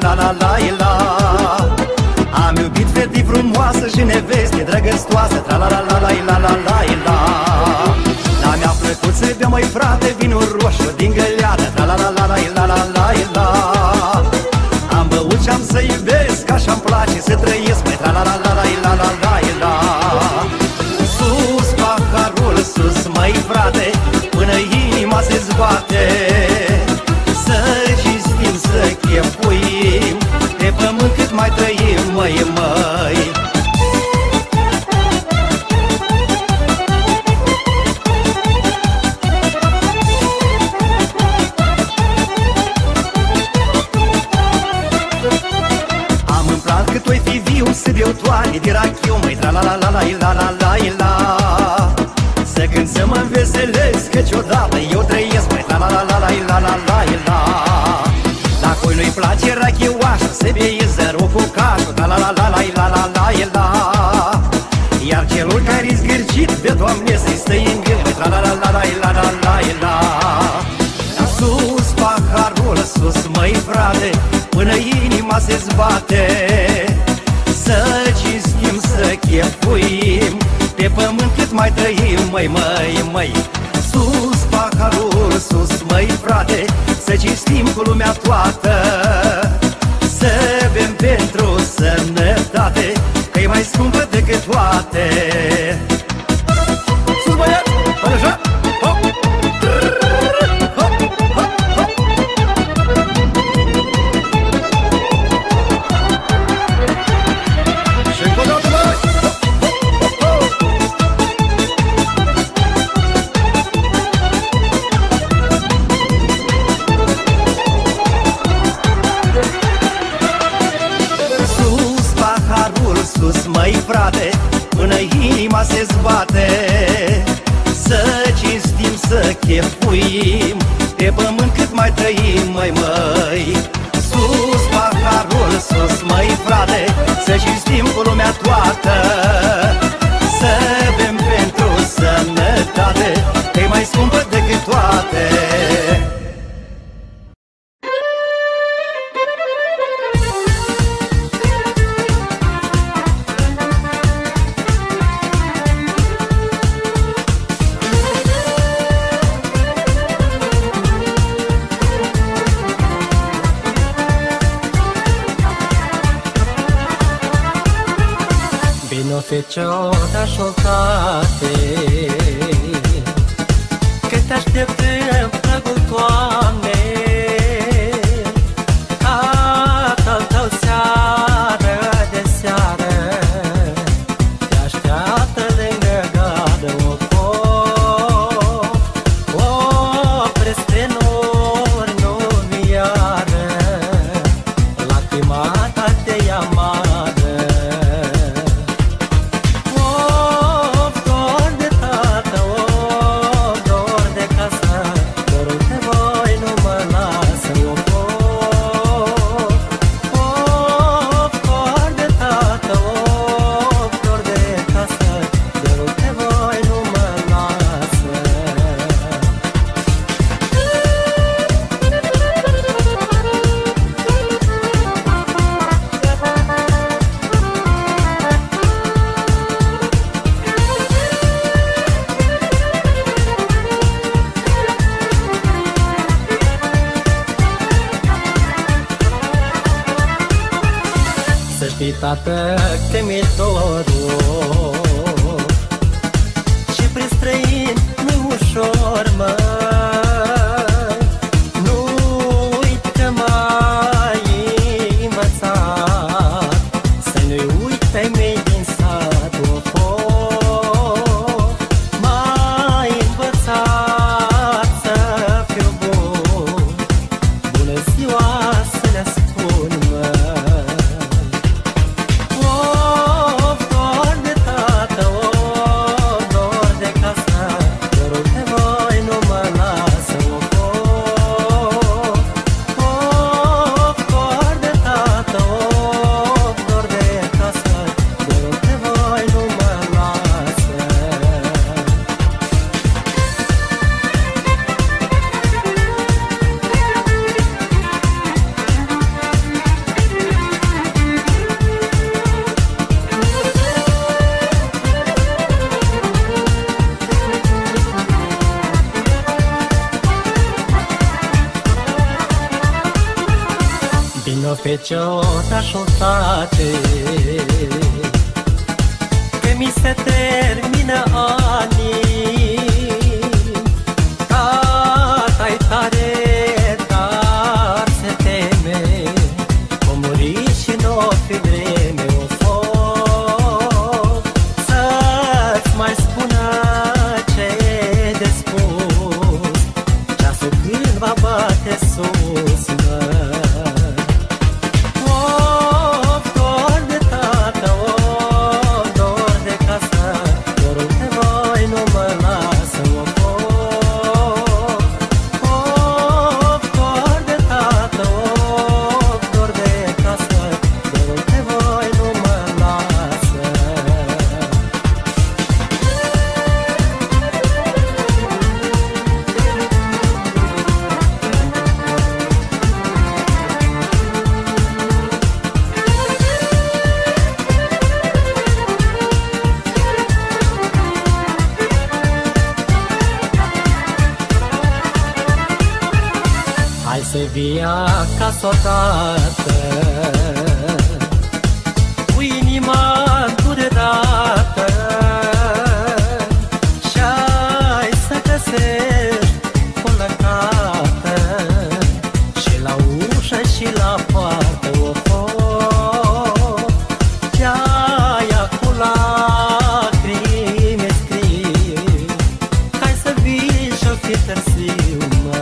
la la la la. Am iubit fete frumoasă și neveste drăgăstoasă, tra la la la la la la la la. Dar mi-a plăcut să bea, măi frate, vinul roșu din găleată, tra la la la la la la la la. Am băut și-am să iubesc, așa-mi place să trăiesc, măi tra la la la la la la la. Sus paharul, sus, măi frate, până inima se zbate. Să cinstim, să chefuim, pe pământ cât mai trăim, măi, măi. Am în plan că tu-i fi viu, să beau toane de rachiu, măi, tra la la la la la la la la. Să cânt, să mă înveselesc, căci odată eu trăiesc, măi, tra la la la la la la la la. Dacă nu-i place rachioașa, să bei zărul cu cașul, tra la la la la la la la la. Iar celul care-i zgârcit, de Doamne să-i stă în gând, măi, tra la la la la la la la la. Sus paharul, sus, măi frate, până inima se zbate. Să cinstim, să chefuim, pe pământ cât mai trăim, măi, măi, măi. Sus paharul, sus, măi frate, să cinstim cu lumea toată. Să bem pentru sănătate, că-i mai scumpă decât toate. Sus băiat, până așa, hop, hop, hop, hop. Și încă o dată, băi! Sus, măi frate, până inima se zbate. Să cinstim, să chefuim, pe pământ cât mai trăim, măi, măi. Sus paharul, sus, măi frate, să cinstim cu lumea toată. Să bem pentru sănătate, că-i mai scumpă decât toate. Fecioara șocate, că te aștept în pragul toamnei. Tatăl tău seară de seară te așteaptă lângă gadă o foc. Opresc trenuri, nu viară, lacrima ta te-i amară. Tată, temitorul, și prin străini nu ușor, mă. Nu uit că m-ai învățat să nu-i uit pe mei din sat. M-ai învățat să fiu bun, bună ziua să le spun, mă. Dor de casă, dorul de voi nu mă lasă. pe ciotașotate, că mi se termină anii. Tata-i tare, dar se teme, o muri și n-o fi vreme, o foc să-ți mai spună ce e de spus, ceasul când va bate sus, măi. Să vii acasă odată, cu inima durerată, și-ai să găsești o lăcată, și la ușă și la poartă o foc, de-aia cu lacrimi scrii, hai să vii și-o fi târziu, mă.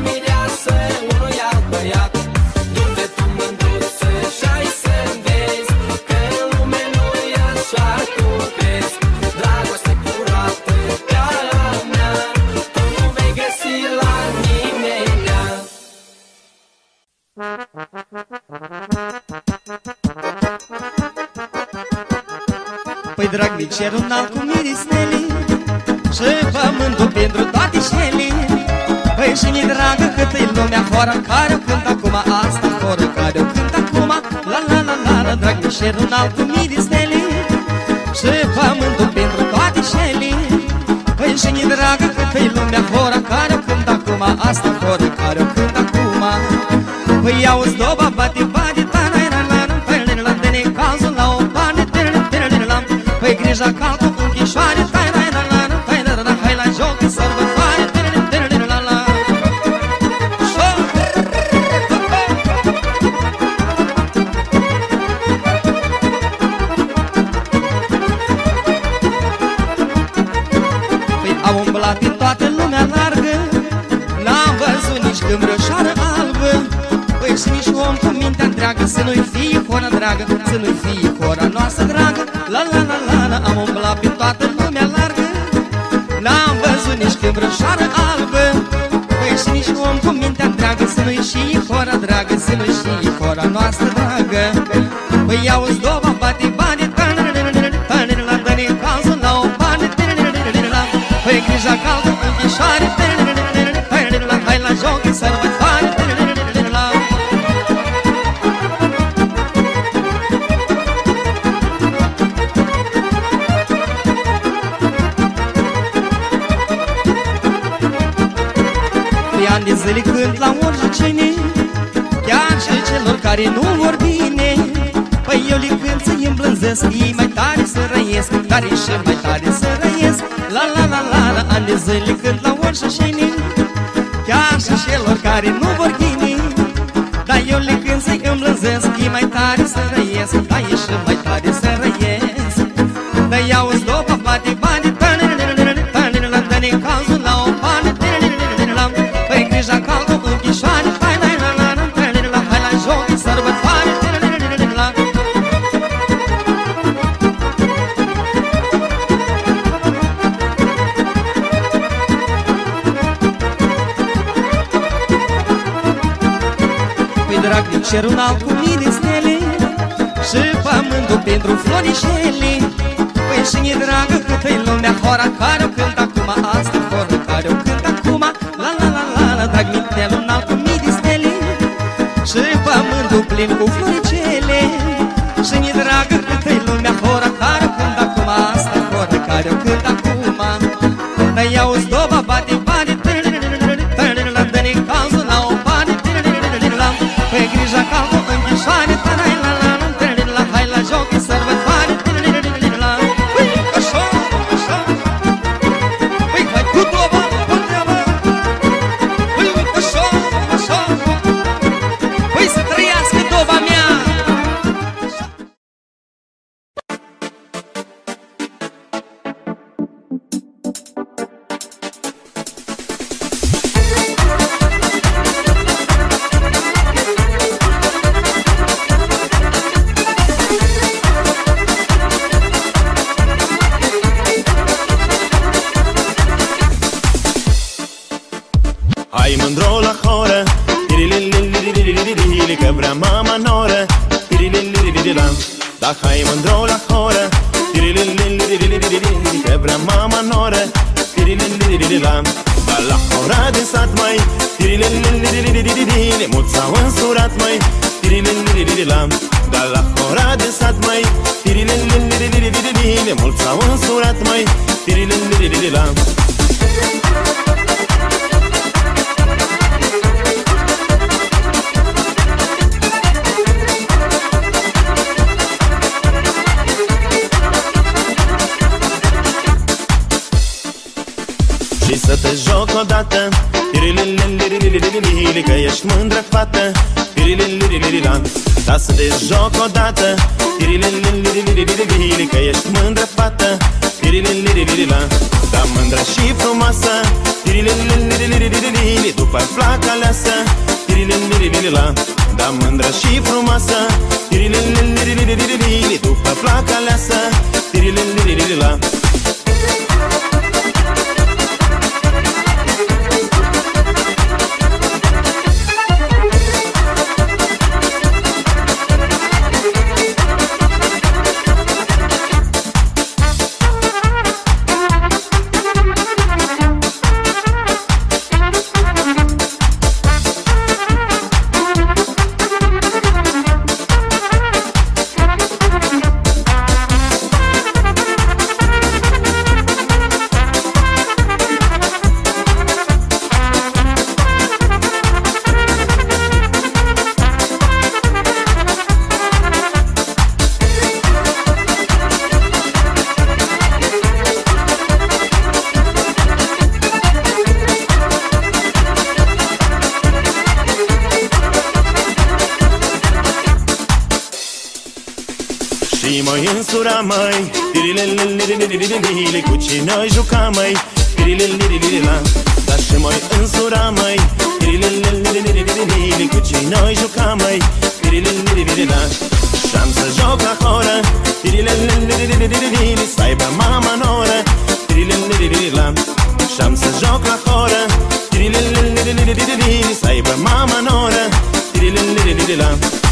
Du-te tu mândruță și hai să-mi vezi Păi drag, mi cer un alt cu mirisnelii și pământul pentru toate șelii. Păi și mi dragă cât-i lumea horă care o cânt acum, asta horă care o cânt acum. La la la la la, drag, mi cer un alt cu mirisnelii și pământul pentru toate șelii. Păi și mi dragă cât-i lumea horă care o cânt acum, asta horă care o cânt acum. Păi auzi doba, bate, bate, ta-na-na-na-na, păi-na-na-na, dă-ne cazul la o bani, tă-na-na-na-na. Păi grija calcă cu închișoare, ta-na-na-na-na, păi-na-na-na, hai la joc, e sărbătoare, tă-na-na-na-na-na. Păi am umblat în toată lumea largă, n-am văzut nici câmbrășoară albă. Păi și nici om cu mintea întreagă, să nu-i fie hora dragă, să nu-i fie hora noastră dragă. La la la la la, am umblat pe toată lumea largă, n-am văzut nici câmbrășoară albă. Păi și nici om cu mintea întreagă, să nu-i și hora dragă, să nu-i și hora noastră dragă. Păi auzi doba, bate bani, ta-na-na-na-na-na, dă-ne cazul la o bani, ta-na-na-na-na-na. Păi grija caldă, închișoare, ta-na-na-na-na-na, hai la joc, e sărbătoare, ta-na-na-na-na-na. Ani de zile cânt la oricine, chiar și celor care nu vor bine. Păi eu le cânt să-i îmblânzesc, ei mai tare să răiesc, tare și mai tare să răiesc. La la la la la, ani de zile cânt la oricine, chiar și celor care nu vor bine. Dar eu le cânt să-i îmblânzesc, ei mai tare să răiesc, tare și mai tare să răiesc. Dar iau-ți dopa, bate bani, ta-na-na-na-na-na, dă-ne cazul la o bani, ta-na-na-na-na-na. Păi grija caldă, închișoare, ta-na-na-na-na-na, ta-na-na-na-na, hai la joc, e sărbătoare, ta-na-na-na-na-na. Păi drag, din cerul alt cu mii stele și pământul pentru florișele. Păi și mi dragă cât-i lumea hora care o cânt acum, asta hora care o cânt acum. La la la la la, drag, mintelul înalt cu mii de stele și pământul plin cu floricele. Și mi dragă cât-i lumea hora care o cânt acum, asta hora care o cânt acum. Dar iau-ți doba, bate bani, ta-na-na-na-na-na, dă-ne cazul la o bani, ta-na-na-na-na-na. Păi grija caldă, închișoare, ta-na-na-na-na-na, ta-na-na-na-na, hai la joc, e sărbătoare, ta-na-na-na-na-na. Păi așa, așa, păi hai cu doba, cu treaba. Păi așa, așa, păi să trăiască doba mea. Hai mândro la horă, tirililililililili, că vrea mama noră, tirililililila. Da, hai mândro la horă, tirilililililili, că vrea mama noră, tirililililila. Da, la hora din sat, mai, tirilililililili, mulți s-au însurat, mai, tirililililila. Da, la hora din sat, mai, tirilililililili, mulți s-au însurat, mai, tirililililila. Și să te joc odată, tirilililililili, că ești mândră fată, tirililililila. Da, să te joc odată, tirilililililili, că ești mândră fată, tirililililila. Da, mândră și frumoasă, tirilililililili, după placa aleasă, tirililililila. Da, mândră și frumoasă, tirilililililili, după placa aleasă, tirililililila. Și mă însura, măi, tirilelelelelelelele, cu cine noi jucam, măi, tirilelelelelelele. Dar și mă însura, măi, tirilelelelelelele, cu cine noi jucam, măi, tirilelelelelele. Și-am să joc la horă, tirilelelelelelele, să aibă mama noră, tirilelelelelele. Și-am să joc la horă, tirilelelelelelele, să aibă mama noră, tirilelelelelele.